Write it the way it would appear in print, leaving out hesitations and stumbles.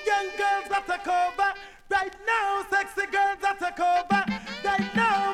young girls that take over. Right now, sexy girls that take over. Right now,